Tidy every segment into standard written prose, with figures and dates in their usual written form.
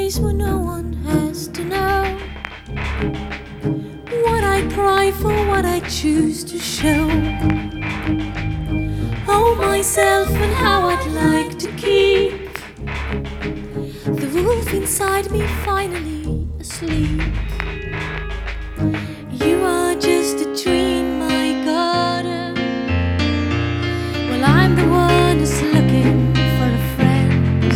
place where no one has to know what I cry for, what I choose to show. Oh, myself and how I'd like to keep the wolf inside me finally asleep. You are just a tree in my garden. Well, I'm the one who's looking for a friend.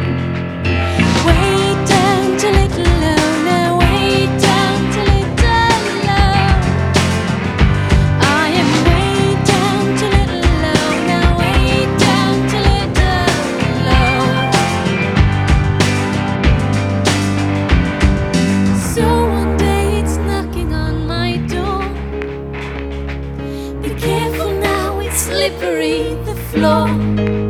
Wait until it's alone, now wait until it's alone. I am wait until it's alone, now wait until it's alone. So one day it's knocking on my door. Be careful now, it's slippery, the floor.